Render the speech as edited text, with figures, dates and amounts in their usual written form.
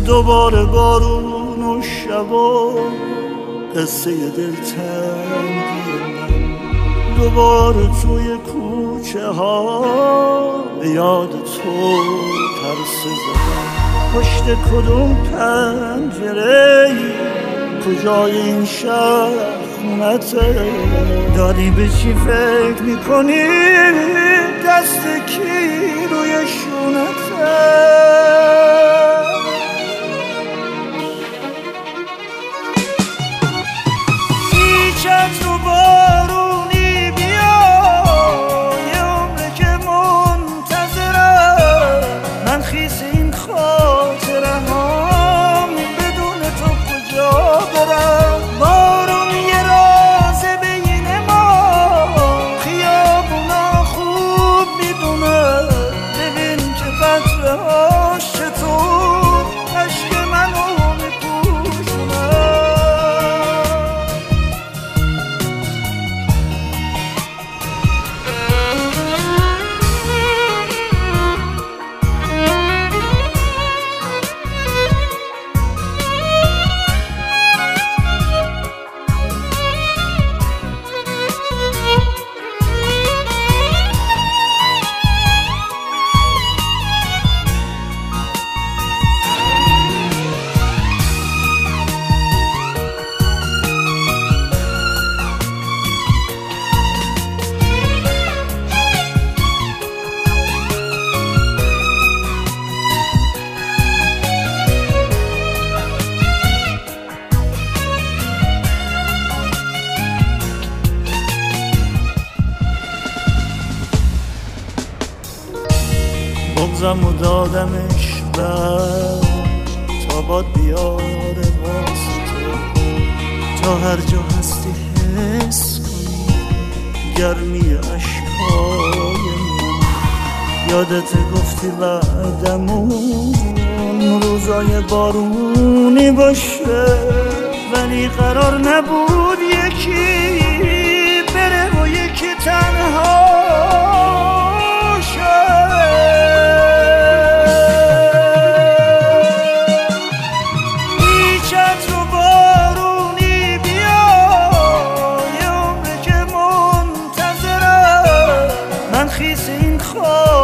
دوباره بارون و شب و قصه دلتنگی من، دوباره توی کوچه ها به یاد تو پرسه زدم. پشت کدوم پنجره ای، کجای این شهر خونته، داری به چی فکر میکنی، دست کی روی شونته. چت رو بارونی بیا، یه عمره که منتظرم، من خیس این خاطره هم بدون تو کجا برم. بارون یه راز بین ما، خیابونا خوب میدونه، ببین که قطره هاش چطور عشق منو میپوشونه. بغضم و دادمش بر تا باد بیاره واسه تو، تا هر جا هستی حس کنی گرمی عشقای من. یادت گفتی بعدمون روزای بارونی باشه، ولی قرار نبود یکی بره و یکی تنها. خیس این خواب